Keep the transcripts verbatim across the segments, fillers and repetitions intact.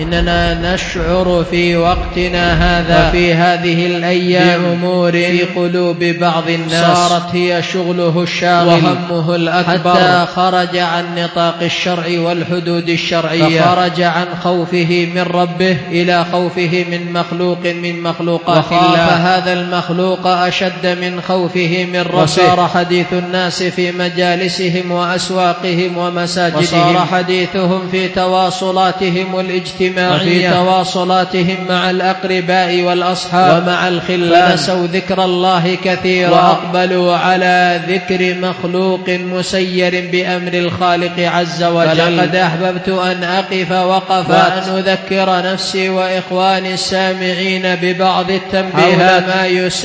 إننا نشعر في وقتنا هذا وفي هذه الأيام بأمور في قلوب بعض الناس صارت هي شغله الشاغل وهمه الأكبر، حتى خرج عن نطاق الشرع والحدود الشرعية، فخرج عن خوفه من ربه إلى خوفه من مخلوق من مخلوقات الله، وخاف هذا المخلوق أشد من خوفه من ربه. وصار حديث الناس في مجالسهم وأسواقهم ومساجدهم، وصار حديثهم في تواصلاتهم الاجتماعية وفي تواصلاتهم مع الأقرباء والأصحاب ومع الخلان، فنسوا ذكر الله كثيرا وأقبلوا على ذكر مخلوق مسير بأمر الخالق عز وجل. فلقد أحببت أن أقف وقفات وأن أذكر نفسي وإخواني السامعين ببعض التنبيهات حول ما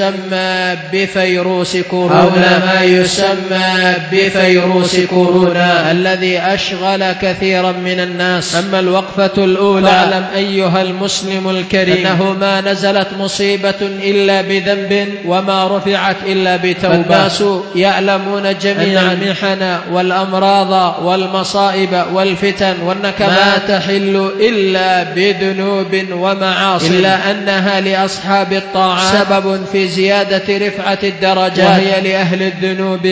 يسمى بفيروس كورونا، حول ما يسمى بفيروس كورونا الذي أشغل كثيرا من الناس. أما الوقفة الأولى، فاعلم أيها المسلم الكريم أنه ما نزلت مصيبة إلا بذنب وما رفعت إلا بتوبة. الناس يعلمون جميعا أن المحن والأمراض والمصائب والفتن والنكبات ما تحل إلا بذنوب ومعاصي، إلا أنها لأصحاب الطاعات سبب في زيادة رفعة الدرجات، وهي لأهل الذنوب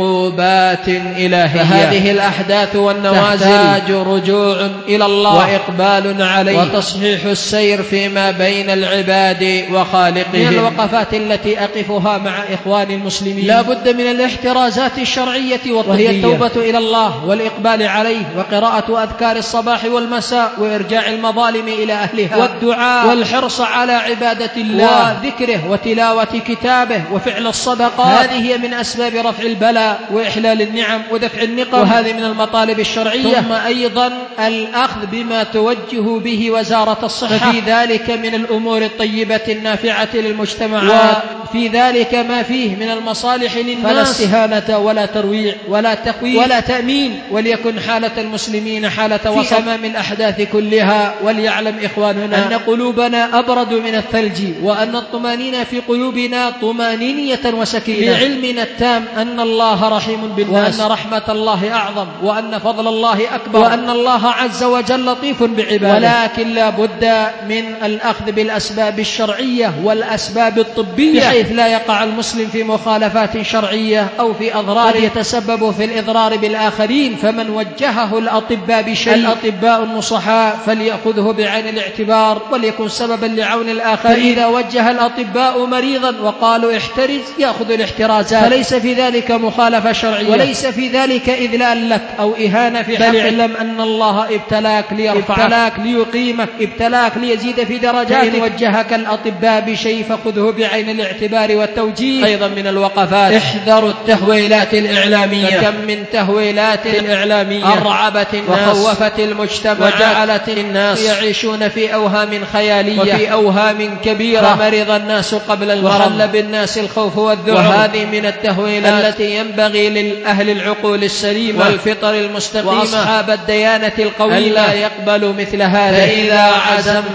عقوبات إلهية. فهذه الأحداث والنوازل تحتاج رجوع إلى الله وإقبال عليه وتصحيح السير فيما بين العباد وخالقهم. من الوقفات التي أقفها مع إخواني المسلمين لا بد من الاحترازات الشرعية والطبية، وهي التوبة إلى الله والإقبال عليه وقراءة أذكار الصباح والمساء وإرجاع المظالم إلى أهلها والدعاء والحرص على عبادة الله وذكره وتلاوة كتابه وفعل الصدقات. هذه هي من أسباب رفع البلاء وإحلال النعم ودفع النقم، وهذه من المطالب الشرعية. ثم أيضا الأخذ بما توجه به وزارة الصحة، ففي ذلك من الأمور الطيبة النافعة للمجتمعات، وفي ذلك ما فيه من المصالح للناس، فلا استهانة ولا ترويع ولا تقويم ولا تأمين، وليكن حالة المسلمين حالة وسط أمام الأحداث كلها. وليعلم إخواننا أن قلوبنا أبرد من الثلج، وأن الطمانينة في قلوبنا طمانينية وسكينة، بعلمنا التام أن الله رحيم بالناس، وأن رحمة الله أعظم، وأن فضل الله أكبر، وأن الله عز وجل لطيف بعباده. ولكن لا بد من الأخذ بالأسباب الشرعية والأسباب الطبية، بحيث لا يقع المسلم في مخالفات شرعية أو في أضرار يتسبب في الإضرار بالآخرين. فمن وجهه الأطباء بشيء، الأطباء النصحاء، فليأخذه بعين الاعتبار وليكن سببا لعون الآخرين. فإذا وجه الأطباء مريضا وقالوا احترز، يأخذ الاحترازات، فليس في ذلك مخالفة شرعية، وليس في ذلك إذلال لك أو إهانة في حقك، بل اعلم أن الله ابتلاك ليرفعك، ابتلاك ليقيمك، ابتلاك ليزيد في درجاتك. فإن وجهك الأطباء بشيء فخذه بعين الاعتبار والتوجيه. أيضا من الوقفات، احذروا التهويلات الإعلامية، فكم من تهويلات إعلامية أرعبت الناس وخوفت المجتمع وجعلت الناس يعيشون في أوهام خيالية وفي أوهام كبيرة، فمرض الناس قبل المرض، وحل بالناس الخوف والذعر. وهذه من التهويلات التي ينبغي للأهل العقول السليمة والفطر المستقيمة وأصحاب الديانة القويمة ألا يقبلوا مثل هذا. فإذا عزمت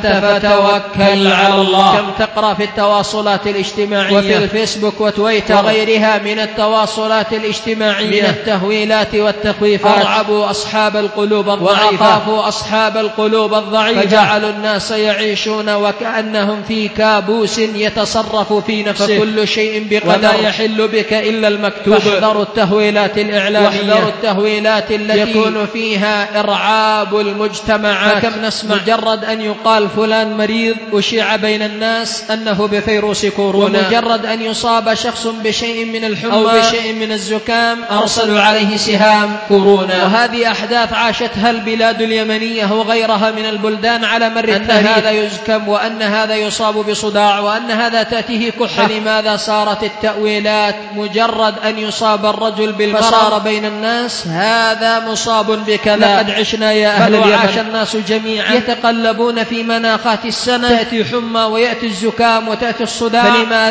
فتوكل على الله. كم تقرأ في التواصلات الاجتماعية وفي الفيسبوك وتويتر وغيرها من التواصلات الاجتماعية من التهويلات والتخويفات، أرعبوا أصحاب القلوب الضعيفة وأخافوا أصحاب القلوب الضعيفة، فجعلوا الناس يعيشون وكأنهم في كابوس يتصرف في نفسه، فكل شيء بقدر، وما يحل بك إلا المكتوب. فاحذروا التهويلات الإعلامية، واحذروا التهويلات التي يكون فيها إرعاب المجتمعات. فكم نسمع مجرد أن يقال فلان مريض أشيع بين الناس أنه بفيروس كورونا، ومجرد أن يصاب شخص بشيء من الحمى أو بشيء من الزكام أرسلوا عليه سهام كورونا. وهذه أحداث عاشتها البلاد اليمنية وغيرها من البلدان على مر التاريخ، أن هذا يزكم وأن هذا يصاب بصداع وأن هذا تأتيه كحة. فلماذا صارت التأويلات مجرد أن يصاب الرجل بالمرض فصار بين الناس هذا مصاب بكذا؟ لقد عشنا يا أهل اليمن وعاش الناس جميعا يتقلبون في مناخات السنة، تأتي حمى ويأتي الزكام وتأتي الصداع. فلماذا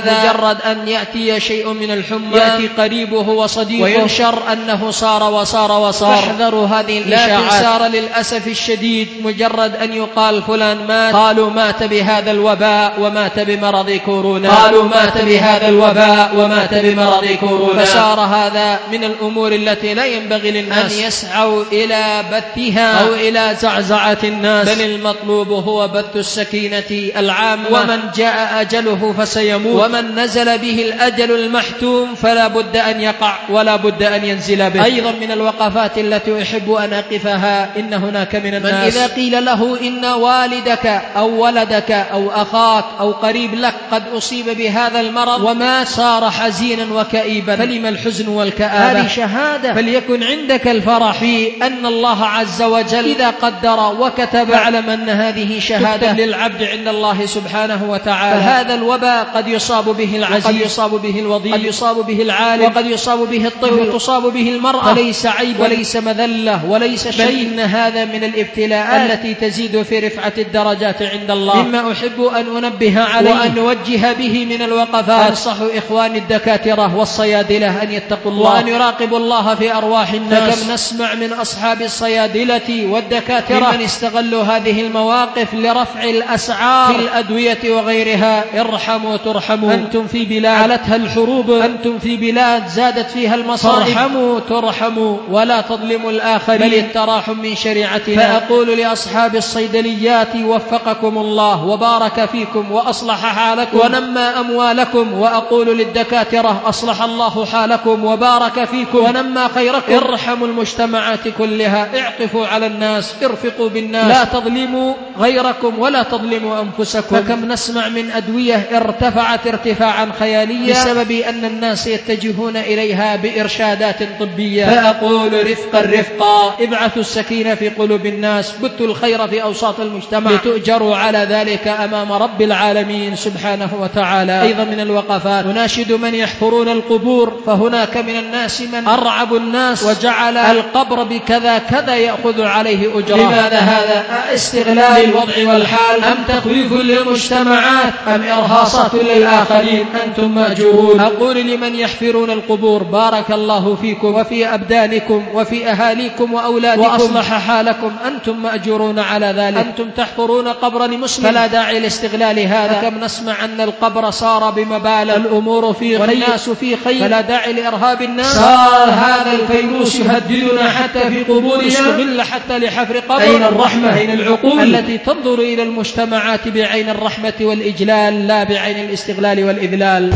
هذا مجرد أن يأتي شيء من الحمى يأتي قريبه وصديقه وينشر أنه صار وصار وصار. فاحذروا هذه الإشاعات. لكن صار للأسف الشديد مجرد أن يقال فلان مات قالوا مات بهذا الوباء ومات بمرض كورونا، قالوا مات بهذا الوباء ومات بمرض كورونا. فصار هذا من الأمور التي لا ينبغي للناس أن يسعوا إلى بثها أو إلى زعزعة الناس، بل المطلوب هو بث السكينة العامة. ومن جاء أجله فسيموت، ومن نزل به الأجل المحتوم فلا بد أن يقع ولا بد أن ينزل به. أيضا من الوقفات التي أحب أن أقفها، إن هناك من الناس من إذا قيل له إن والدك أو ولدك أو أخاك أو قريب لك قد أصيب بهذا المرض وما صار حزينا وكئيبا، فلما الحزن والكآبة؟ هذه شهادة. فليكن عندك الفرح في أن الله عز وجل إذا قدر وكتب علم أن هذه شهادة للعبد عند الله سبحانه وتعالى. فهذا الوباء قد يصاب به العزيز، قد يصاب به الوضيع، قد يصاب به العالم، وقد يصاب به الطفل، وتصاب به المرأة. فليس عيب وليس مذلة وليس شيء، بل إن هذا من الابتلاءات التي تزيد في رفعة الدرجات عند الله. مما أحب أن أنبه عليه وأن نوجه به من الوقفات، أنصح إخواني الدكاترة والصيادلة أن يتقوا الله وأن يراقبوا الله في أرواح الناس. فكم نسمع من أصحاب الصيادلة والدكاترة من استغلوا هذه المواقف لرفع الأسعار في الأدوية وغيرها. ارحموا ترحموا. أنتم في بلاد علتها الحروب، أنتم في بلاد زادت فيها المصائب، ارحموا ترحموا ولا تظلموا الآخرين، بل التراحم من شريعتنا. فأقول لأصحاب الصيدليات وفقكم الله وبارك فيكم وأصلح حالكم ونمى أموالكم، وأقول للدكاترة أصلح الله حالكم وبارك فيكم ونمى خيركم. ارحموا المجتمعات كلها، اعطفوا على الناس، ارفقوا بالناس، لا تظلموا غيركم ولا تظلموا أنفسكم. فكم نسمع من أدوية ارتفعت ارتفاعا خياليا بسبب أن الناس يتجهون إليها بإرشادات طبية. فأقول رفقا رفقا، ابعثوا السكينة في قلوب الناس، بثوا الخير في أوساط المجتمع لتؤجروا على ذلك أمام رب العالمين سبحانه وتعالى. أيضا من الوقفات نناشد من يحفرون القبور، فهناك من الناس من أرعب الناس وجعل القبر بكذا كذا يأخذ عليه أجرا. لماذا هذا؟ استغلال الوضع والحال أم تخويف للمجتمعات أم إرهاصات للآخرين؟ أنتم مأجورون. أقول لمن يحفرون القبور بارك الله فيكم وفي أبدانكم وفي أهاليكم وأولادكم وأصلح حالكم، أنتم مأجورون على ذلك. أنتم تحفرون قبر لمسلم فلا داعي لاستغلال هذا. كم نسمع أن القبر صار بمبالغ، الأمور في خير والناس في خير، فلا داعي لإرهاب الناس. صار هذا الفيروس يهددنا حتى في قبورنا، استغل حتى لحفر قبر. أين الرحمة؟ أين العقول التي تنظر إلى المجتمعات بعين الرحمة والإجلال لا بعين الاستغلال والإذلال؟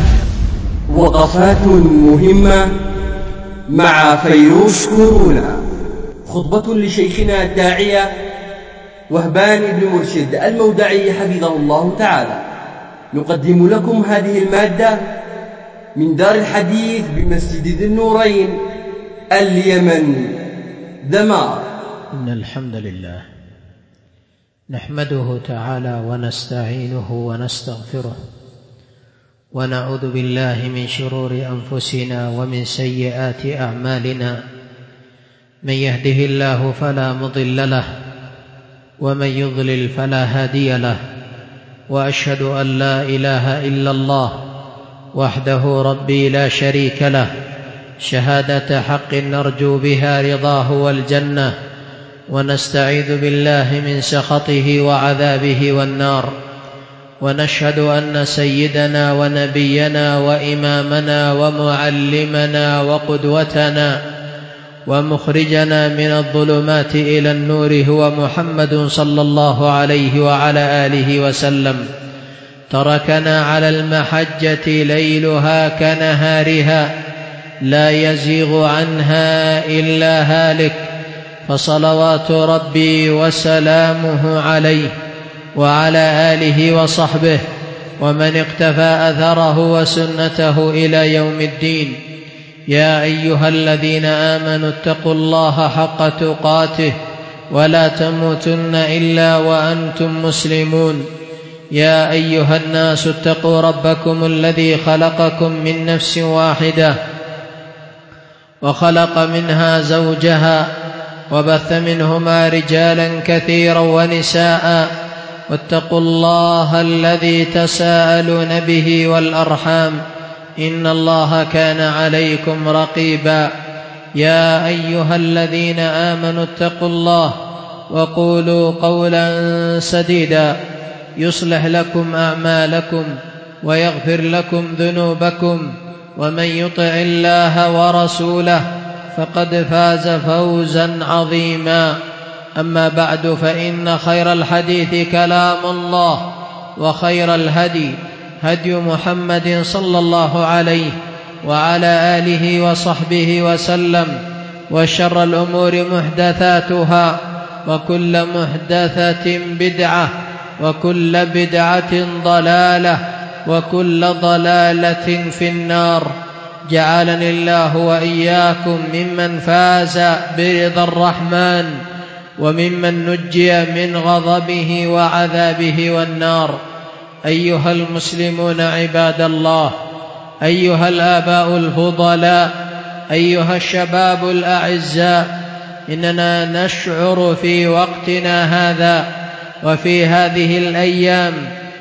وقفات مهمة مع فيروس كورونا. خطبة لشيخنا الداعية وهبان بن مرشد المودعي حفظه الله تعالى. نقدم لكم هذه المادة من دار الحديث بمسجد ذي النورين، اليمن، دمار. إن الحمد لله نحمده تعالى ونستعينه ونستغفره، ونعوذ بالله من شرور أنفسنا ومن سيئات أعمالنا. من يهده الله فلا مضل له، ومن يضلل فلا هادي له. وأشهد أن لا إله إلا الله وحده ربي لا شريك له، شهادة حق نرجو بها رضاه والجنة، ونستعيذ بالله من سخطه وعذابه والنار. ونشهد أن سيدنا ونبينا وإمامنا ومعلمنا وقدوتنا ومخرجنا من الظلمات إلى النور هو محمد صلى الله عليه وعلى آله وسلم، تركنا على المحجة ليلها كنهارها لا يزيغ عنها إلا هالك، فصلوات ربي وسلامه عليه وعلى آله وصحبه ومن اقتفى أثره وسنته إلى يوم الدين. يا أيها الذين آمنوا اتقوا الله حق تقاته ولا تموتن إلا وأنتم مسلمون. يا أيها الناس اتقوا ربكم الذي خلقكم من نفس واحدة وخلق منها زوجها وبث منهما رجالا كثيرا ونساء، واتقوا الله الذي تساءلون به والأرحام إن الله كان عليكم رقيبا. يا أيها الذين آمنوا اتقوا الله وقولوا قولا سديدا يصلح لكم أعمالكم ويغفر لكم ذنوبكم، ومن يطع الله ورسوله فقد فاز فوزا عظيما. أما بعد، فإن خير الحديث كلام الله، وخير الهدي هدي محمد صلى الله عليه وعلى آله وصحبه وسلم، وشر الأمور محدثاتها، وكل محدثة بدعة، وكل بدعة ضلالة، وكل ضلالة في النار. جعلني الله وإياكم ممن فاز برضا الرحمن، وممن نجي من غضبه وعذابه والنار. أيها المسلمون عباد الله، أيها الآباء الفضلاء، أيها الشباب الأعزاء، إننا نشعر في وقتنا هذا وفي هذه الأيام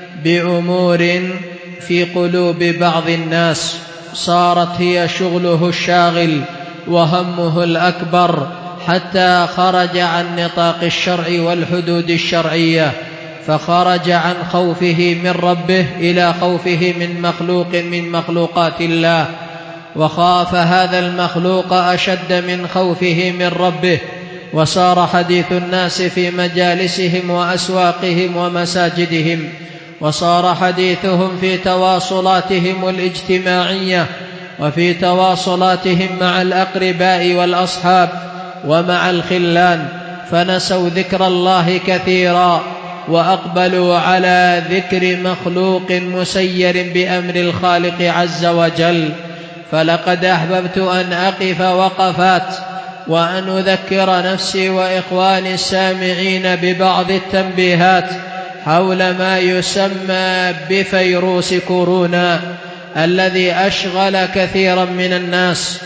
بأمور في قلوب بعض الناس صارت هي شغله الشاغل وهمه الأكبر، حتى خرج عن نطاق الشرع والحدود الشرعية، فخرج عن خوفه من ربه إلى خوفه من مخلوق من مخلوقات الله، وخاف هذا المخلوق أشد من خوفه من ربه. وصار حديث الناس في مجالسهم وأسواقهم ومساجدهم، وصار حديثهم في تواصلاتهم الاجتماعية، وفي تواصلاتهم مع الأقرباء والأصحاب ومع الخلان، فنسوا ذكر الله كثيرا، وأقبلوا على ذكر مخلوق مسير بأمر الخالق عز وجل. فلقد أحببت أن أقف وقفات وأن أذكر نفسي وإخواني السامعين ببعض التنبيهات حول ما يسمى بفيروس كورونا الذي أشغل كثيرا من الناس،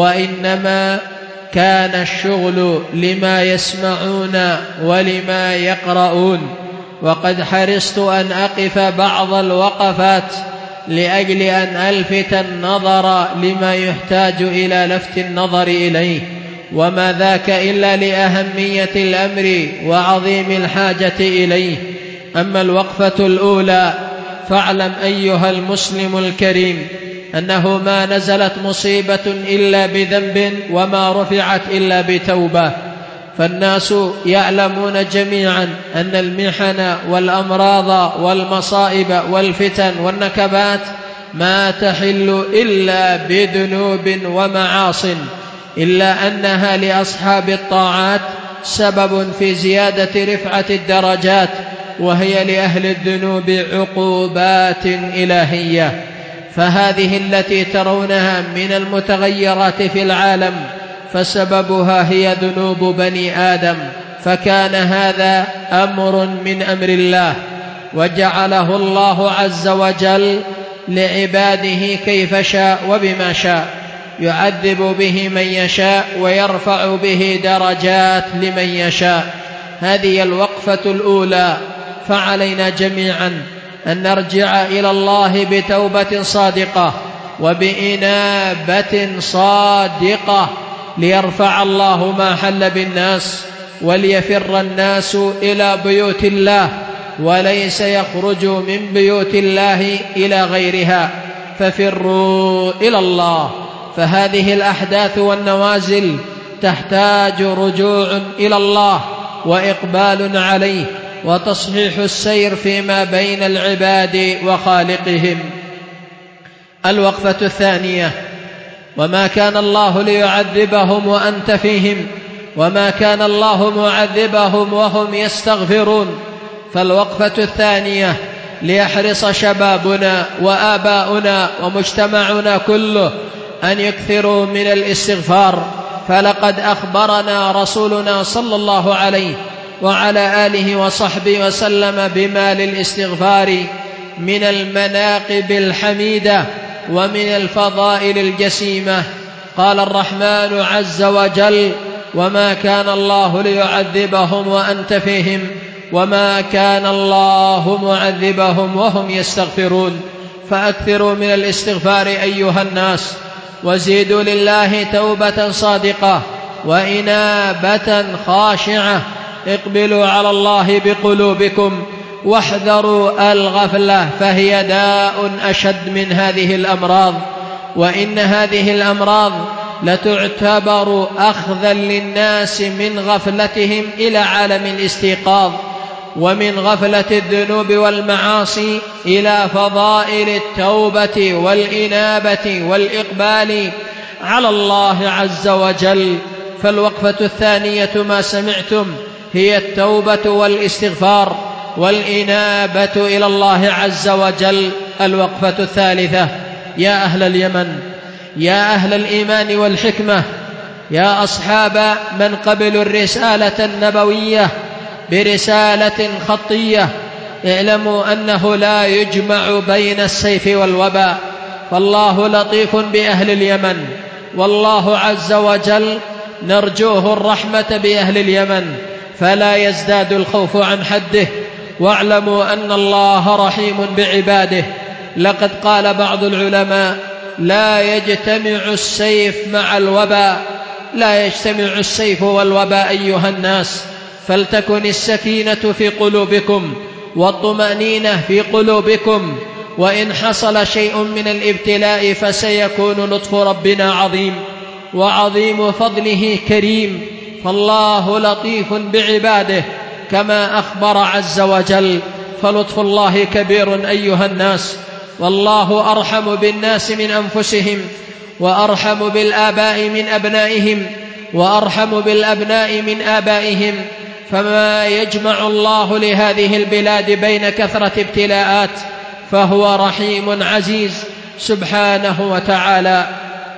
وإنما كان الشغل لما يسمعون ولما يقرؤون. وقد حرصت أن أقف بعض الوقفات لأجل أن ألفت النظر لما يحتاج إلى لفت النظر إليه، وما ذاك إلا لأهمية الأمر وعظيم الحاجة إليه. أما الوقفة الأولى، فاعلم أيها المسلم الكريم أنه ما نزلت مصيبة إلا بذنب، وما رفعت إلا بتوبة. فالناس يعلمون جميعا أن المحن والأمراض والمصائب والفتن والنكبات ما تحل إلا بذنوب ومعاصٍ، إلا أنها لأصحاب الطاعات سبب في زيادة رفعة الدرجات، وهي لأهل الذنوب عقوبات إلهية. فهذه التي ترونها من المتغيرات في العالم فسببها هي ذنوب بني آدم، فكان هذا أمر من أمر الله، وجعله الله عز وجل لعباده كيف شاء وبما شاء، يعذب به من يشاء ويرفع به درجات لمن يشاء. هذه الوقفة الأولى. فعلينا جميعا أن نرجع إلى الله بتوبة صادقة وبإنابة صادقة، ليرفع الله ما حل بالناس، وليفر الناس إلى بيوت الله، وليس يخرج من بيوت الله إلى غيرها، ففروا إلى الله. فهذه الأحداث والنوازل تحتاج رجوع إلى الله وإقبال عليه، وتصحيح السير فيما بين العباد وخالقهم. الوقفة الثانية: وما كان الله ليعذبهم وأنت فيهم، وما كان الله معذبهم وهم يستغفرون. فالوقفة الثانية ليحرص شبابنا وآباؤنا ومجتمعنا كله أن يكثروا من الاستغفار، فلقد أخبرنا رسولنا صلى الله عليه وعلى آله وصحبه وسلم بما للاستغفار من المناقب الحميدة ومن الفضائل الجسيمة. قال الرحمن عز وجل: وما كان الله ليعذبهم وأنت فيهم وما كان الله معذبهم وهم يستغفرون. فأكثروا من الاستغفار أيها الناس، وزيدوا لله توبة صادقة وإنابة خاشعة. اقبلوا على الله بقلوبكم، واحذروا الغفلة، فهي داء أشد من هذه الأمراض. وإن هذه الأمراض لتعتبر أخذا للناس من غفلتهم إلى عالم الاستيقاظ، ومن غفلة الذنوب والمعاصي إلى فضائل التوبة والإنابة والإقبال على الله عز وجل. فالوقفة الثانية ما سمعتم هي التوبة والاستغفار والإنابة إلى الله عز وجل. الوقفة الثالثة: يا أهل اليمن، يا أهل الإيمان والحكمة، يا أصحاب من قبلوا الرسالة النبوية برسالة خطية، اعلموا أنه لا يجمع بين السيف والوباء، فالله لطيف بأهل اليمن، والله عز وجل نرجوه الرحمة بأهل اليمن فلا يزداد الخوف عن حده. واعلموا أن الله رحيم بعباده. لقد قال بعض العلماء: لا يجتمع السيف مع الوباء، لا يجتمع السيف والوباء أيها الناس. فلتكن السكينة في قلوبكم والطمأنينة في قلوبكم، وإن حصل شيء من الابتلاء فسيكون لطف ربنا عظيم، وعظيم فضله كريم، فالله لطيف بعباده كما أخبر عز وجل. فلطف الله كبير أيها الناس، والله أرحم بالناس من أنفسهم، وأرحم بالآباء من أبنائهم، وأرحم بالأبناء من آبائهم. فما يجمع الله لهذه البلاد بين كثرة ابتلاءات، فهو رحيم عزيز سبحانه وتعالى.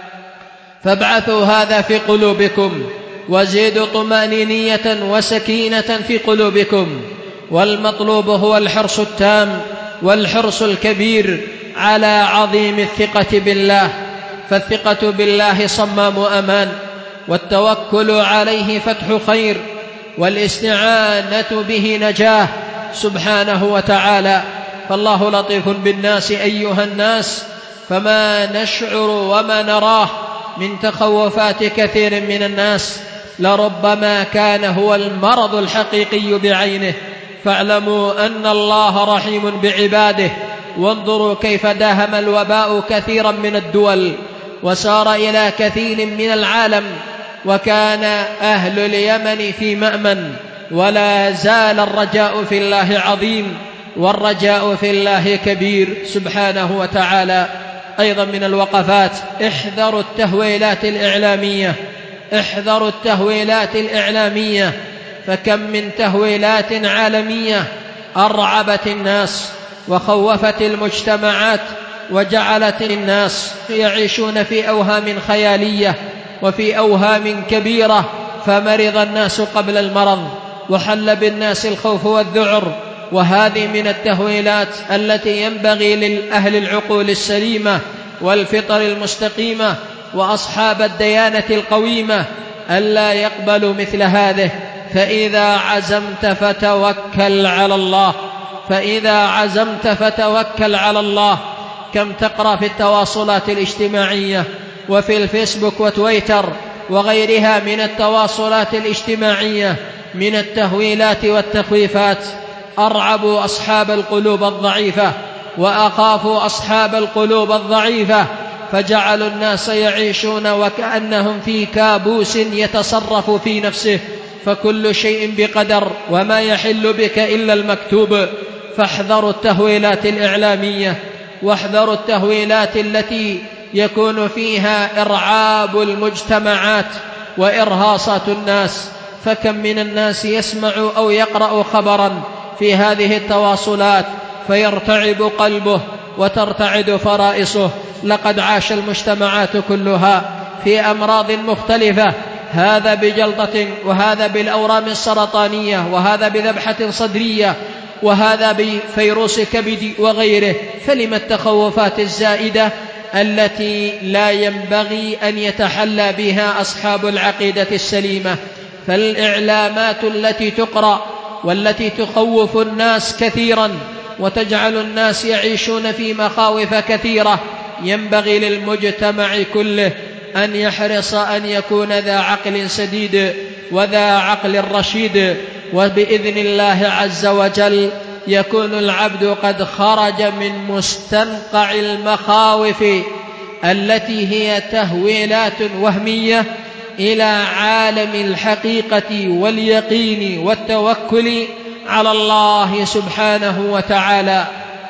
فابعثوا هذا في قلوبكم، وزيدوا طمأنينية وسكينة في قلوبكم. والمطلوب هو الحرص التام والحرص الكبير على عظيم الثقة بالله، فالثقة بالله صمام أمان، والتوكل عليه فتح خير، والاستعانة به نجاة سبحانه وتعالى. فالله لطيف بالناس أيها الناس، فما نشعر وما نراه من تخوفات كثير من الناس لربما كان هو المرض الحقيقي بعينه. فاعلموا أن الله رحيم بعباده. وانظروا كيف داهم الوباء كثيرا من الدول وسار إلى كثير من العالم، وكان أهل اليمن في مأمن، ولا زال الرجاء في الله عظيم، والرجاء في الله كبير سبحانه وتعالى. أيضا من الوقفات: احذروا التهويلات الإعلامية، احذروا التهويلات الإعلامية، فكم من تهويلات عالمية أرعبت الناس وخوفت المجتمعات، وجعلت الناس يعيشون في أوهام خيالية وفي أوهام كبيرة، فمرض الناس قبل المرض، وحل بالناس الخوف والذعر. وهذه من التهويلات التي ينبغي لأهل العقول السليمة والفطر المستقيمة وأصحاب الديانة القويمة ألا يقبلوا مثل هذه. فإذا عزمت فتوكل على الله، فإذا عزمت فتوكل على الله. كم تقرأ في التواصلات الاجتماعية وفي الفيسبوك وتويتر وغيرها من التواصلات الاجتماعية من التهويلات والتخويفات. أرعبوا أصحاب القلوب الضعيفة وأخافوا أصحاب القلوب الضعيفة، فجعلوا الناس يعيشون وكأنهم في كابوس يتصرف في نفسه، فكل شيء بقدر، وما يحل بك إلا المكتوب. فاحذروا التهويلات الإعلامية، واحذروا التهويلات التي يكون فيها إرعاب المجتمعات وإرهاصات الناس. فكم من الناس يسمع أو يقرأ خبرا في هذه التواصلات فيرتعب قلبه وترتعد فرائصه. لقد عاش المجتمعات كلها في أمراض مختلفة، هذا بجلطة، وهذا بالأورام السرطانية، وهذا بذبحة صدرية، وهذا بفيروس كبد وغيره. فلم التخوفات الزائدة التي لا ينبغي أن يتحلى بها أصحاب العقيدة السليمة؟ فالإعلامات التي تقرأ والتي تخوف الناس كثيرا وتجعل الناس يعيشون في مخاوف كثيرة. ينبغي للمجتمع كله أن يحرص أن يكون ذا عقل سديد وذا عقل رشيد، وبإذن الله عز وجل يكون العبد قد خرج من مستنقع المخاوف التي هي تهويلات وهمية إلى عالم الحقيقة واليقين والتوكل على الله سبحانه وتعالى.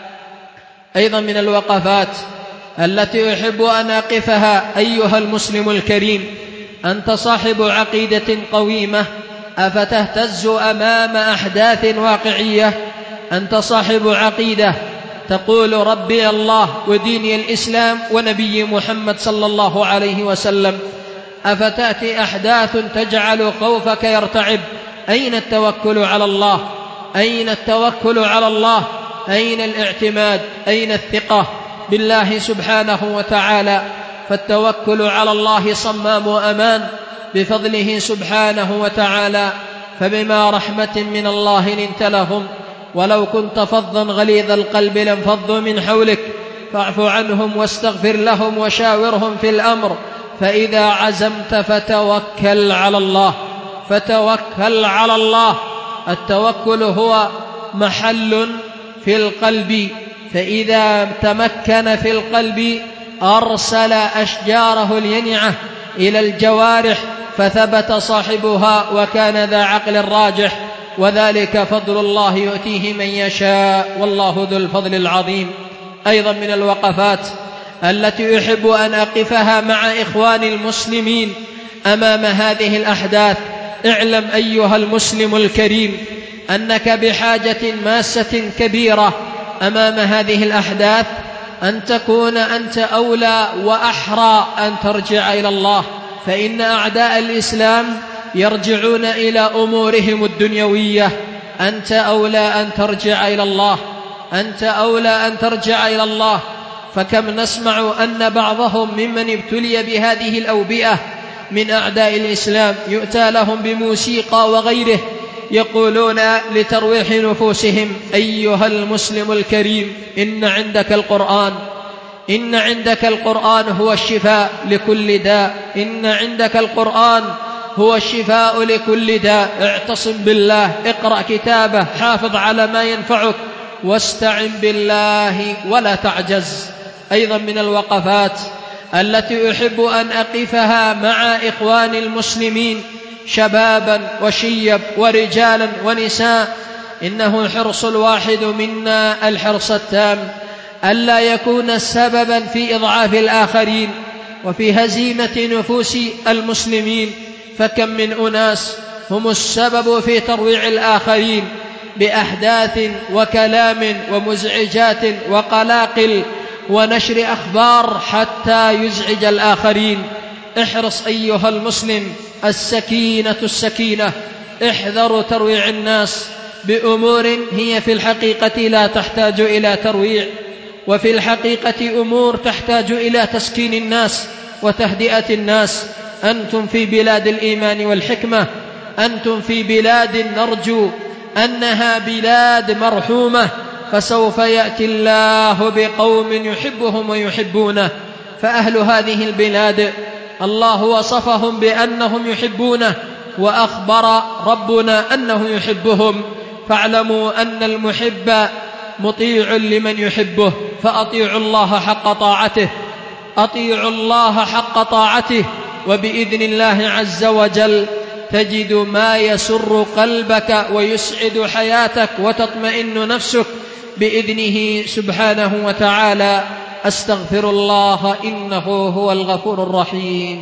أيضا من الوقفات التي أحب أن أقفها أيها المسلم الكريم، أنت صاحب عقيدة قويمة أفتهتز أمام أحداث واقعية؟ أنت صاحب عقيدة تقول ربي الله وديني الإسلام ونبي محمد صلى الله عليه وسلم، أفتأتي أحداث تجعل خوفك يرتعب؟ أين التوكل على الله؟ أين التوكل على الله؟ أين الاعتماد؟ أين الثقة بالله سبحانه وتعالى؟ فالتوكل على الله صمام وأمان بفضله سبحانه وتعالى، فبما رحمة من الله لنت لهم، ولو كنت فظا غليظ القلب لانفضوا من حولك فاعف عنهم واستغفر لهم وشاورهم في الأمر، فإذا عزمت فتوكل على الله، فتوكل على الله. التوكل هو محل في القلب، فإذا تمكن في القلب أرسل أشجاره الينعة إلى الجوارح فثبت صاحبها وكان ذا عقل راجح، وذلك فضل الله يؤتيه من يشاء والله ذو الفضل العظيم. أيضا من الوقفات التي أحب أن أقفها مع إخواني المسلمين أمام هذه الأحداث، اعلم أيها المسلم الكريم أنك بحاجة ماسة كبيرة أمام هذه الأحداث أن تكون أنت أولى وأحرى أن ترجع إلى الله، فإن أعداء الإسلام يرجعون إلى أمورهم الدنيوية. أنت أولى أن ترجع إلى الله، أنت أولى أن ترجع إلى الله. فكم نسمع أن بعضهم ممن ابتلي بهذه الأوبئة من أعداء الإسلام يؤتى لهم بموسيقى وغيره يقولون لترويح نفوسهم: أيها المسلم الكريم، إن عندك القرآن، إن عندك القرآن هو الشفاء لكل داء، إن عندك القرآن هو الشفاء لكل داء، اعتصم بالله، اقرأ كتابه، حافظ على ما ينفعك، واستعن بالله ولا تعجز. أيضا من الوقفات التي أحب أن أقفها مع إخواني المسلمين شبابا وشيب ورجالا ونساء، إنه حرص الواحد منا الحرص التام ألا يكون سببا في إضعاف الآخرين وفي هزيمة نفوس المسلمين، فكم من أناس هم السبب في ترويع الآخرين بأحداث وكلام ومزعجات وقلاقل ونشر أخبار حتى يزعج الآخرين. احرص أيها المسلم، السكينة السكينة، احذروا ترويع الناس بأمور هي في الحقيقة لا تحتاج إلى ترويع، وفي الحقيقة أمور تحتاج إلى تسكين الناس وتهدئة الناس. أنتم في بلاد الإيمان والحكمة، أنتم في بلاد نرجو أنها بلاد مرحومة، فسوف يأتي الله بقوم يحبهم ويحبونه. فأهل هذه البلاد الله وصفهم بأنهم يحبونه، وأخبر ربنا أنه يحبهم، فاعلموا أن المحب مطيع لمن يحبه، فأطيعوا الله حق طاعته، أطيعوا الله حق طاعته، وبإذن الله عز وجل تجد ما يسر قلبك ويسعد حياتك وتطمئن نفسك بإذنه سبحانه وتعالى. أستغفر الله إنه هو الغفور الرحيم.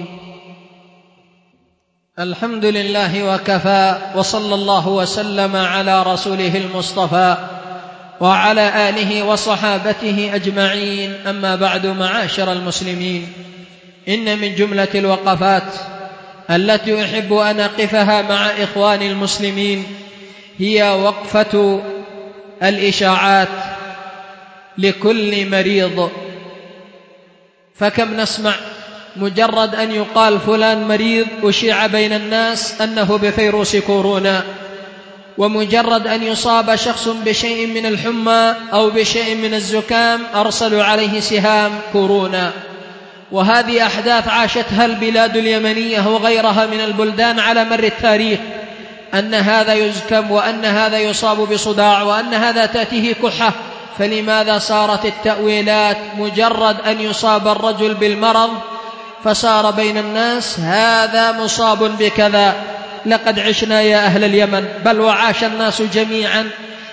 الحمد لله وكفى، وصلى الله وسلم على رسوله المصطفى وعلى آله وصحابته أجمعين. أما بعد، معاشر المسلمين، إن من جملة الوقفات التي أحب أن أقفها مع إخواني المسلمين هي وقفة الإشاعات لكل مريض. فكم نسمع مجرد أن يقال فلان مريض أشيع بين الناس أنه بفيروس كورونا، ومجرد أن يصاب شخص بشيء من الحمى أو بشيء من الزكام أرسلوا عليه سهام كورونا. وهذه أحداث عاشتها البلاد اليمنية وغيرها من البلدان على مر التاريخ، أن هذا يزكم وأن هذا يصاب بصداع وأن هذا تأتيه كحة. فلماذا صارت التأويلات مجرد أن يصاب الرجل بالمرض فصار بين الناس هذا مصاب بكذا؟ لقد عشنا يا أهل اليمن، بل وعاش الناس جميعا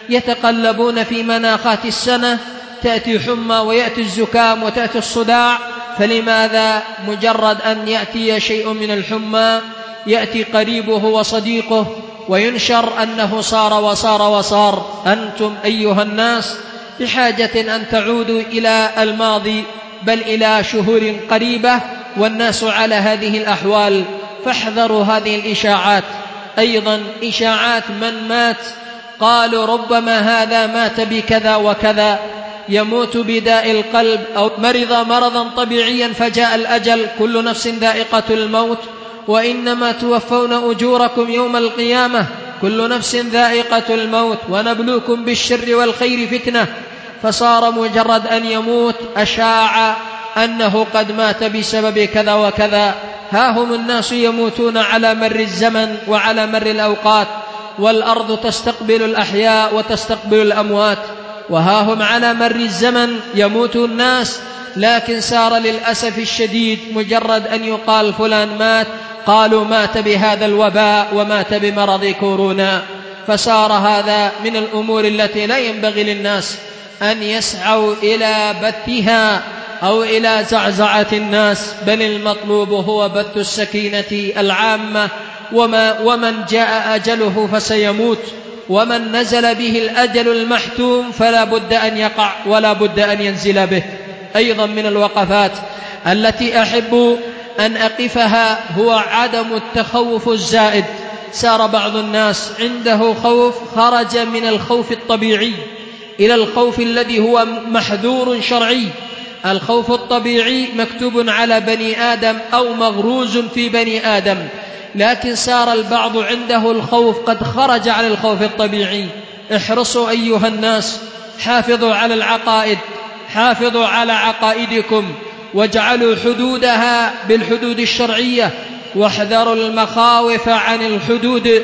يتقلبون في مناخات السنة، تأتي حمى ويأتي الزكام وتأتي الصداع. فلماذا مجرد أن يأتي شيء من الحمى يأتي قريبه وصديقه وينشر أنه صار وصار وصار؟ أنتم أيها الناس بحاجة أن تعودوا إلى الماضي، بل إلى شهور قريبة والناس على هذه الأحوال. فاحذروا هذه الإشاعات. أيضا إشاعات من مات قالوا ربما هذا مات بكذا وكذا، يموت بداء القلب أو مرض مرضا طبيعيا فجاء الأجل. كل نفس ذائقة الموت وإنما توفون أجوركم يوم القيامة. كل نفس ذائقة الموت ونبلوكم بالشر والخير فتنة. فصار مجرد أن يموت أشاع أنه قد مات بسبب كذا وكذا. ها هم الناس يموتون على مر الزمن وعلى مر الأوقات، والأرض تستقبل الأحياء وتستقبل الأموات. وها هم على مر الزمن يموت الناس، لكن صار للأسف الشديد مجرد أن يقال فلان مات قالوا مات بهذا الوباء ومات بمرض كورونا. فصار هذا من الأمور التي لا ينبغي للناس أن يسعوا إلى بثها أو إلى زعزعة الناس، بل المطلوب هو بث السكينة العامة. وما ومن جاء أجله فسيموت، ومن نزل به الأجل المحتوم فلا بد أن يقع ولا بد أن ينزل به. أيضا من الوقفات التي أحب أن أقفها هو عدم التخوف الزائد. سار بعض الناس عنده خوف خرج من الخوف الطبيعي إلى الخوف الذي هو محذور شرعي. الخوف الطبيعي مكتوب على بني آدم أو مغروز في بني آدم، لكن صار البعض عنده الخوف قد خرج عن الخوف الطبيعي. احرصوا أيها الناس، حافظوا على العقائد، حافظوا على عقائدكم واجعلوا حدودها بالحدود الشرعية، واحذروا المخاوف عن الحدود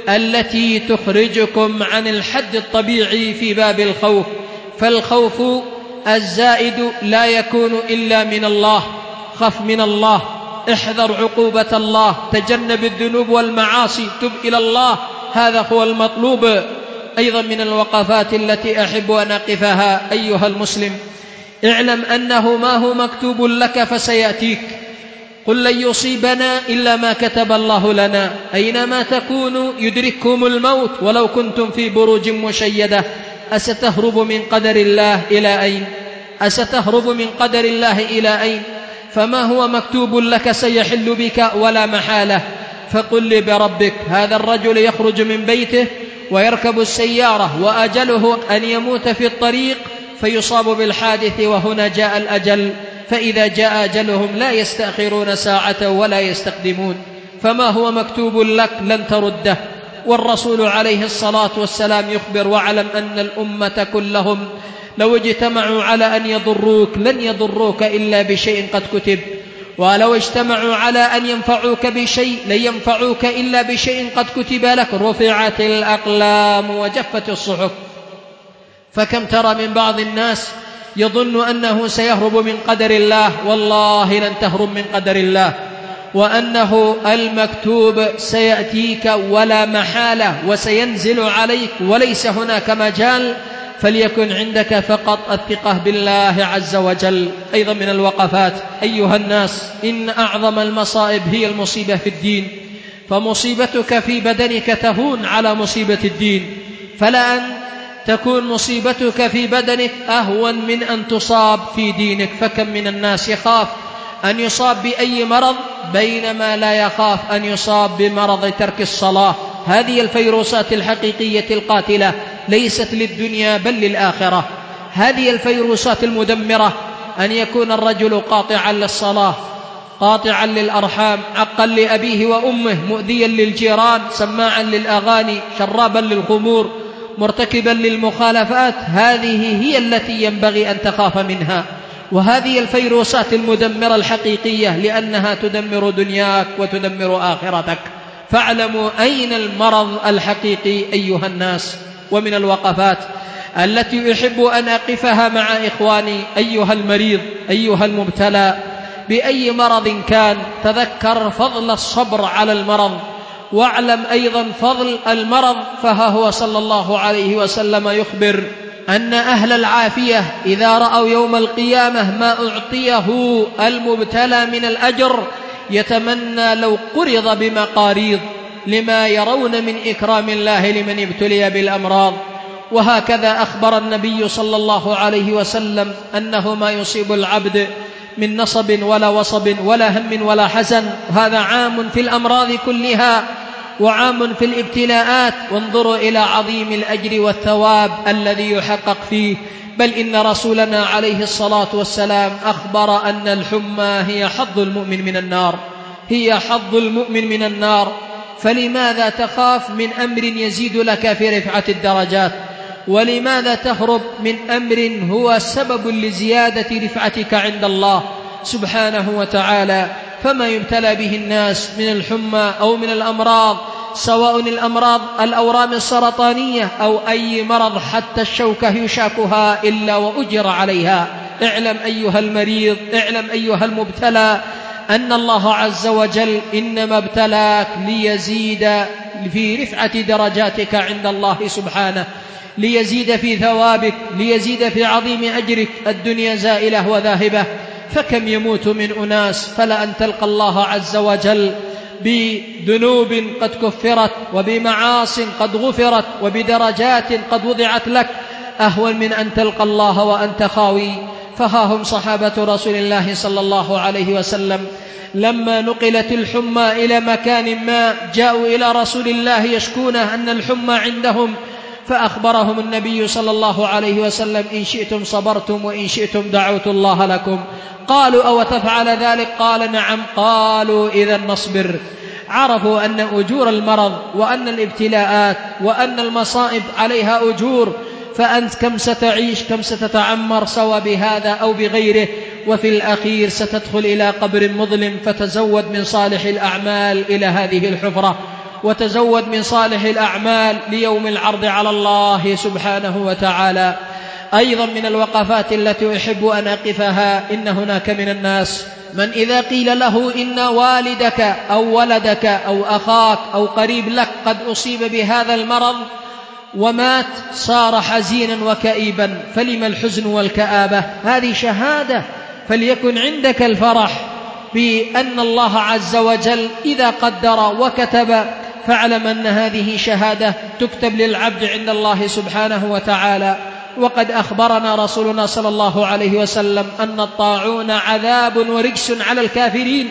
التي تخرجكم عن الحد الطبيعي في باب الخوف. فالخوف الزائد لا يكون إلا من الله. خف من الله، احذر عقوبة الله، تجنب الذنوب والمعاصي، تب إلى الله، هذا هو المطلوب. أيضا من الوقفات التي أحب أن أقفها أيها المسلم، اعلم أنه ما هو مكتوب لك فسيأتيك. قل لن يصيبنا إلا ما كتب الله لنا، أينما تكونوا يدرككم الموت ولو كنتم في بروج مشيدة. أستهرب من قدر الله إلى أين؟ أستهرب من قدر الله إلى أين؟ فما هو مكتوب لك سيحل بك ولا محالة. فقل لي بربك، هذا الرجل يخرج من بيته ويركب السيارة وأجله أن يموت في الطريق فيصاب بالحادث وهنا جاء الأجل، فإذا جاء أجلهم لا يستأخرون ساعة ولا يستقدمون. فما هو مكتوب لك لن ترده. والرسول عليه الصلاة والسلام يخبر: واعلم أن الأمة كلهم لو اجتمعوا على أن يضروك لن يضروك إلا بشيء قد كتب، ولو اجتمعوا على أن ينفعوك بشيء لن ينفعوك إلا بشيء قد كتب لك. رفعت الأقلام وجفت الصحف. فكم ترى من بعض الناس يظن أنه سيهرب من قدر الله، والله لن تهرب من قدر الله، وأنه المكتوب سيأتيك ولا محالة وسينزل عليك وليس هناك مجال. فليكن عندك فقط الثقة بالله عز وجل. أيضا من الوقفات أيها الناس، إن أعظم المصائب هي المصيبة في الدين، فمصيبتك في بدنك تهون على مصيبة الدين، فلا أن تكون مصيبتك في بدنك أهون من أن تصاب في دينك. فكم من الناس يخاف أن يصاب بأي مرض بينما لا يخاف أن يصاب بمرض ترك الصلاة. هذه الفيروسات الحقيقية القاتلة ليست للدنيا بل للآخرة. هذه الفيروسات المدمرة أن يكون الرجل قاطعا للصلاة، قاطعا للأرحام، عقا لأبيه وأمه، مؤذيا للجيران، سماعا للأغاني، شرابا للخمور، مرتكبا للمخالفات، هذه هي التي ينبغي أن تخاف منها. وهذه الفيروسات المدمرة الحقيقية، لأنها تدمر دنياك وتدمر آخرتك. فاعلموا أين المرض الحقيقي أيها الناس. ومن الوقفات التي أحب أن أقفها مع إخواني: أيها المريض، أيها المبتلى بأي مرض كان، تذكر فضل الصبر على المرض، واعلم أيضا فضل المرض. فها هو صلى الله عليه وسلم يخبر أن أهل العافية إذا رأوا يوم القيامة ما أعطيه المبتلى من الأجر يتمنى لو قرض بمقاريض، لما يرون من إكرام الله لمن ابتلي بالأمراض. وهكذا أخبر النبي صلى الله عليه وسلم أنه ما يصيب العبد من نصب ولا وصب ولا هم ولا حزن، وهذا عام في الأمراض كلها وعام في الابتلاءات. وانظروا إلى عظيم الأجر والثواب الذي يحقق فيه. بل إن رسولنا عليه الصلاة والسلام أخبر أن الحمى هي حظ المؤمن من النار، هي حظ المؤمن من النار. فلماذا تخاف من أمر يزيد لك في رفعة الدرجات؟ ولماذا تهرب من أمر هو سبب لزيادة رفعتك عند الله سبحانه وتعالى؟ فما يبتلى به الناس من الحمى أو من الأمراض، سواء الأمراض الأورام السرطانية أو أي مرض حتى الشوكة يشاكها إلا وأجر عليها. اعلم أيها المريض، اعلم أيها المبتلى أن الله عز وجل إنما ابتلاك ليزيد في رفعة درجاتك عند الله سبحانه، ليزيد في ثوابك، ليزيد في عظيم أجرك. الدنيا زائلة وذاهبة، فكم يموت من أناس، فلا أن تلقى الله عز وجل بذنوب قد كفرت وبمعاص قد غفرت وبدرجات قد وضعت لك أهون من أن تلقى الله وأنت خاوي. فها هم صحابة رسول الله صلى الله عليه وسلم لما نقلت الحمى إلى مكان ما جاءوا إلى رسول الله يشكونه أن الحمى عندهم، فأخبرهم النبي صلى الله عليه وسلم: إن شئتم صبرتم وإن شئتم دعوت الله لكم. قالوا: أو تفعل ذلك؟ قال: نعم. قالوا: إذن نصبر. عرفوا أن أجور المرض وأن الابتلاءات وأن المصائب عليها أجور، فأنت كم ستعيش، كم ستتعمر، سواء بهذا أو بغيره، وفي الأخير ستدخل إلى قبر مظلم. فتزود من صالح الأعمال إلى هذه الحفرة، وتزود من صالح الأعمال ليوم العرض على الله سبحانه وتعالى. أيضا من الوقفات التي أحب أن أقفها: إن هناك من الناس من إذا قيل له إن والدك أو ولدك أو أخاك أو قريب لك قد أصيب بهذا المرض ومات صار حزينا وكئيبا. فلما الحزن والكآبة؟ هذه شهادة، فليكن عندك الفرح بأن الله عز وجل إذا قدر وكتب، فاعلم أن هذه شهادة تكتب للعبد عند الله سبحانه وتعالى. وقد أخبرنا رسولنا صلى الله عليه وسلم أن الطاعون عذاب ورجس على الكافرين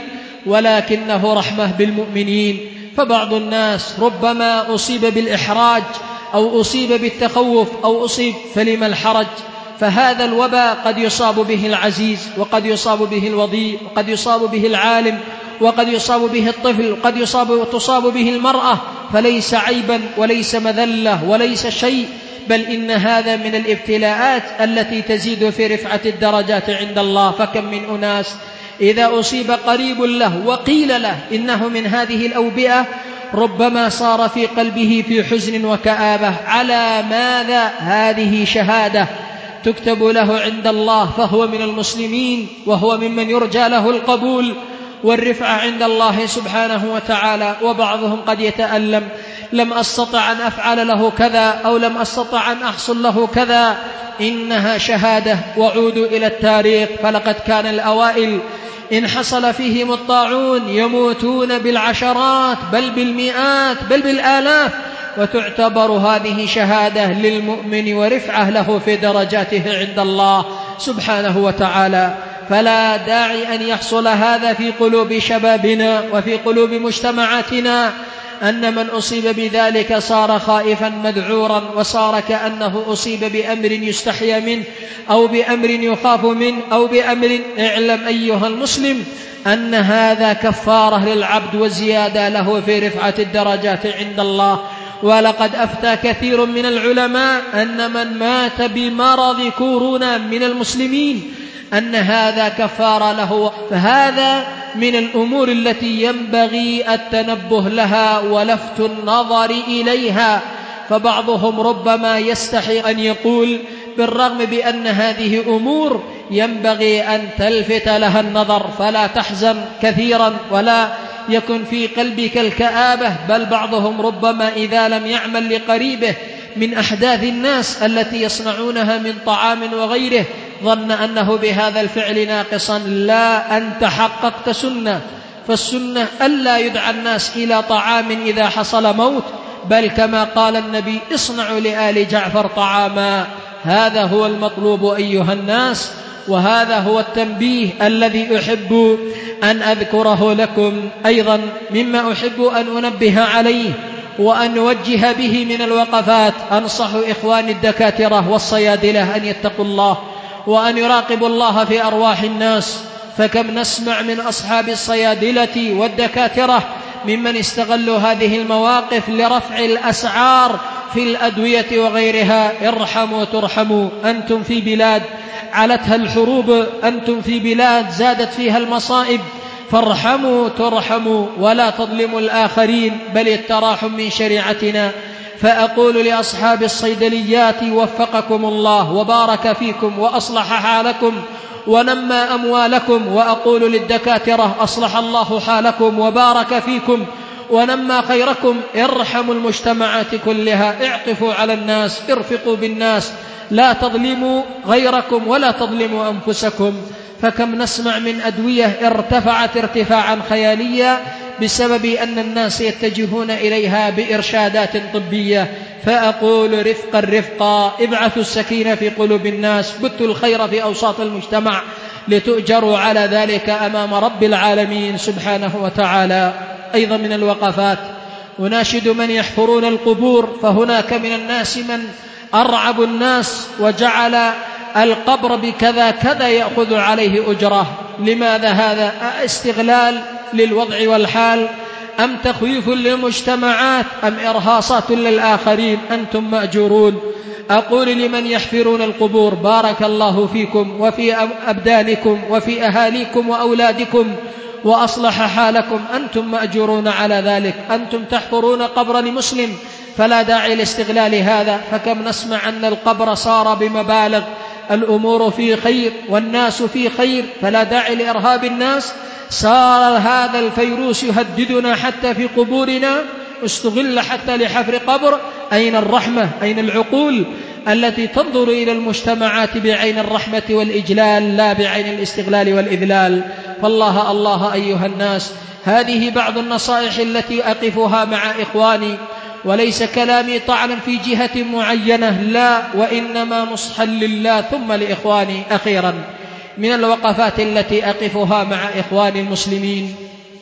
ولكنه رحمة بالمؤمنين. فبعض الناس ربما أصيب بالإحراج أو أصيب بالتخوف أو أصيب، فلما الحرج؟ فهذا الوباء قد يصاب به العزيز، وقد يصاب به الوضيء، وقد يصاب به العالم، وقد يصاب به الطفل، وقد يصاب وتصاب به المرأة، فليس عيبا وليس مذلة وليس شيء، بل إن هذا من الابتلاءات التي تزيد في رفعة الدرجات عند الله. فكم من أناس إذا أصيب قريب له وقيل له إنه من هذه الأوبئة ربما صار في قلبه في حزن وكآبة. على ماذا؟ هذه شهادة تكتب له عند الله، فهو من المسلمين وهو ممن يرجى له القبول والرفعة عند الله سبحانه وتعالى. وبعضهم قد يتألم: لم أستطع أن أفعل له كذا، أو لم أستطع أن أحصل له كذا. إنها شهادة. وعودوا إلى التاريخ، فلقد كان الأوائل إن حصل فيهم الطاعون يموتون بالعشرات بل بالمئات بل بالآلاف، وتعتبر هذه شهادة للمؤمن ورفعة له في درجاته عند الله سبحانه وتعالى. فلا داعي أن يحصل هذا في قلوب شبابنا وفي قلوب مجتمعاتنا، أن من أصيب بذلك صار خائفا مذعورا، وصار كأنه أصيب بأمر يستحيا منه أو بأمر يخاف منه أو بأمر. اعلم أيها المسلم أن هذا كفارة للعبد وزيادة له في رفعة الدرجات عند الله. ولقد أفتى كثير من العلماء أن من مات بمرض كورونا من المسلمين أن هذا كفارة له. فهذا من الأمور التي ينبغي التنبه لها ولفت النظر إليها. فبعضهم ربما يستحي أن يقول بالرغم بأن هذه أمور ينبغي أن تلفت لها النظر فلا تحزن كثيرا ولا يكن في قلبك الكآبة، بل بعضهم ربما إذا لم يعمل لقريبه من أحداث الناس التي يصنعونها من طعام وغيره ظن أنه بهذا الفعل ناقصا. لا، أنت حققت سنة، فالسنة ألا يدعى الناس إلى طعام إذا حصل موت، بل كما قال النبي اصنعوا لآل جعفر طعاما. هذا هو المطلوب أيها الناس، وهذا هو التنبيه الذي أحب أن أذكره لكم. أيضا مما أحب أن أنبه عليه وأن نوجه به من الوقفات، أنصح إخواني الدكاترة والصيادلة أن يتقوا الله وأن يراقبوا الله في أرواح الناس. فكم نسمع من أصحاب الصيادلة والدكاترة ممن استغلوا هذه المواقف لرفع الأسعار في الأدوية وغيرها. ارحموا ترحموا، أنتم في بلاد علتها الحروب، أنتم في بلاد زادت فيها المصائب، فارحموا ترحموا ولا تظلموا الآخرين، بل التراحم من شريعتنا. فأقول لأصحاب الصيدليات وفقكم الله وبارك فيكم وأصلح حالكم ونمى أموالكم، وأقول للدكاترة أصلح الله حالكم وبارك فيكم ونمى خيركم. ارحموا المجتمعات كلها، اعطفوا على الناس، ارفقوا بالناس، لا تظلموا غيركم ولا تظلموا أنفسكم. فكم نسمع من أدوية ارتفعت ارتفاعا خياليا بسبب أن الناس يتجهون إليها بإرشادات طبية. فأقول رفقا رفقا، ابعثوا السكينة في قلوب الناس، بثوا الخير في أوساط المجتمع لتؤجروا على ذلك أمام رب العالمين سبحانه وتعالى. أيضا من الوقفات أناشد من يحفرون القبور، فهناك من الناس من أرعب الناس وجعل القبر بكذا كذا يأخذ عليه أجره. لماذا هذا؟ استغلال للوضع والحال أم تخويف للمجتمعات أم إرهاصات للآخرين؟ أنتم مأجورون. أقول لمن يحفرون القبور بارك الله فيكم وفي أبدانكم وفي أهاليكم وأولادكم وأصلح حالكم، أنتم مأجورون على ذلك. أنتم تحفرون قبر لمسلم فلا داعي لاستغلال هذا. فكم نسمع أن القبر صار بمبالغ، الأمور في خير والناس في خير، فلا داعي لإرهاب الناس. صار هذا الفيروس يهددنا حتى في قبورنا، استغل حتى لحفر قبر. أين الرحمة؟ أين العقول التي تنظر إلى المجتمعات بعين الرحمة والإجلال لا بعين الاستغلال والإذلال؟ فالله الله أيها الناس، هذه بعض النصائح التي أقفها مع إخواني، وليس كلامي طعنا في جهة معينة، لا، وإنما نصحا لله ثم لإخواني. أخيرا من الوقفات التي أقفها مع إخواني المسلمين،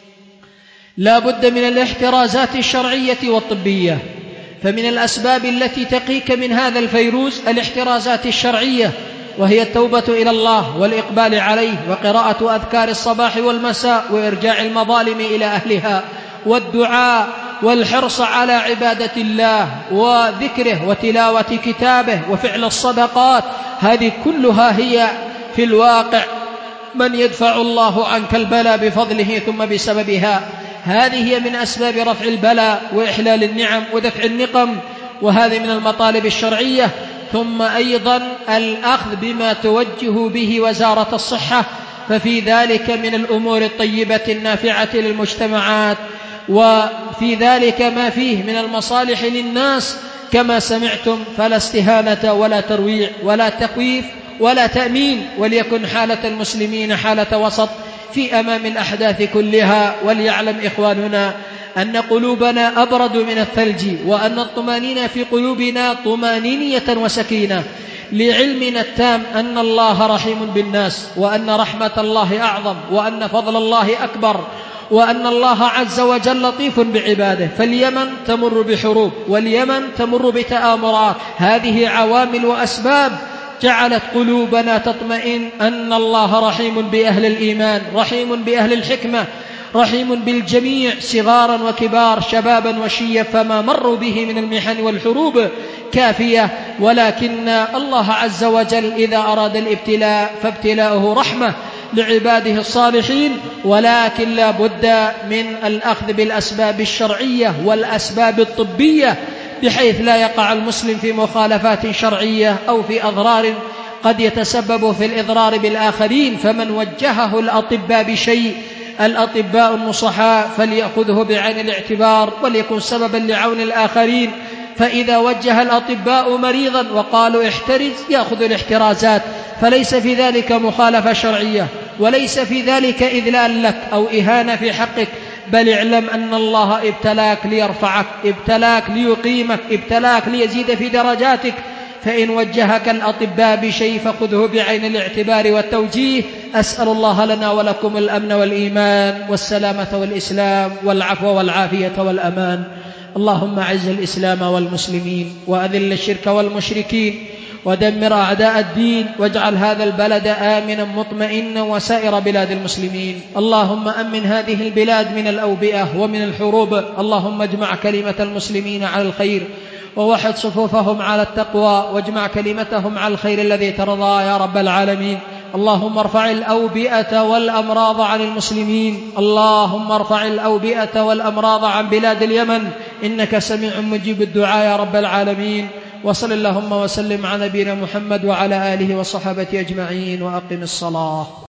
لا بد من الاحترازات الشرعية والطبية. فمن الأسباب التي تقيك من هذا الفيروس الاحترازات الشرعية، وهي التوبة إلى الله والإقبال عليه وقراءة أذكار الصباح والمساء وإرجاع المظالم إلى أهلها والدعاء والحرص على عبادة الله وذكره وتلاوة كتابه وفعل الصدقات. هذه كلها هي في الواقع من يدفع الله عنك البلاء بفضله ثم بسببها. هذه هي من أسباب رفع البلاء وإحلال النعم ودفع النقم، وهذه من المطالب الشرعية. ثم أيضا الأخذ بما توجه به وزارة الصحة، ففي ذلك من الأمور الطيبة النافعة للمجتمعات، وفي ذلك ما فيه من المصالح للناس كما سمعتم. فلا استهانة ولا ترويع ولا تخويف ولا تأمين، وليكن حالة المسلمين حالة وسط في أمام الأحداث كلها. وليعلم إخواننا أن قلوبنا أبرد من الثلج، وأن الطمانينة في قلوبنا طمانينية وسكينة، لعلمنا التام أن الله رحيم بالناس، وأن رحمة الله أعظم، وأن فضل الله أكبر، وأن الله عز وجل لطيف بعباده. فاليمن تمر بحروب، واليمن تمر بتآمرات، هذه عوامل وأسباب جعلت قلوبنا تطمئن أن الله رحيم بأهل الإيمان، رحيم بأهل الحكمة، رحيم بالجميع صغارا وكبار، شبابا وشيا، فما مروا به من المحن والحروب كافية. ولكن الله عز وجل إذا أراد الابتلاء فابتلاؤه رحمة لعباده الصالحين، ولكن لا بد من الأخذ بالأسباب الشرعية والأسباب الطبية، بحيث لا يقع المسلم في مخالفات شرعية أو في أضرار قد يتسبب في الإضرار بالآخرين. فمن وجهه الأطباء بشيء، الأطباء النصحاء، فليأخذه بعين الاعتبار وليكن سببا لعون الآخرين. فإذا وجه الأطباء مريضا وقالوا احترز، يأخذ الاحترازات، فليس في ذلك مخالفة شرعية، وليس في ذلك إذلال لك أو إهانة في حقك، بل اعلم أن الله ابتلاك ليرفعك، ابتلاك ليقيمك، ابتلاك ليزيد في درجاتك. فإن وجهك الأطباء بشيء فخذه بعين الاعتبار والتوجيه. أسأل الله لنا ولكم الأمن والإيمان والسلامة والإسلام والعفو والعافية والأمان. اللهم أعز الإسلام والمسلمين، وأذل الشرك والمشركين، ودمر أعداء الدين، واجعل هذا البلد آمنا مطمئنا وسائر بلاد المسلمين. اللهم أمن هذه البلاد من الأوبئة ومن الحروب. اللهم اجمع كلمة المسلمين على الخير، ووحد صفوفهم على التقوى، واجمع كلمتهم على الخير الذي ترضى يا رب العالمين. اللهم ارفع الأوبئة والأمراض عن المسلمين، اللهم ارفع الأوبئة والأمراض عن بلاد اليمن، إنك سميع مجيب الدعاء يا رب العالمين. وصل اللهم وسلم على نبينا محمد وعلى آله وصحبه أجمعين، وأقم الصلاة.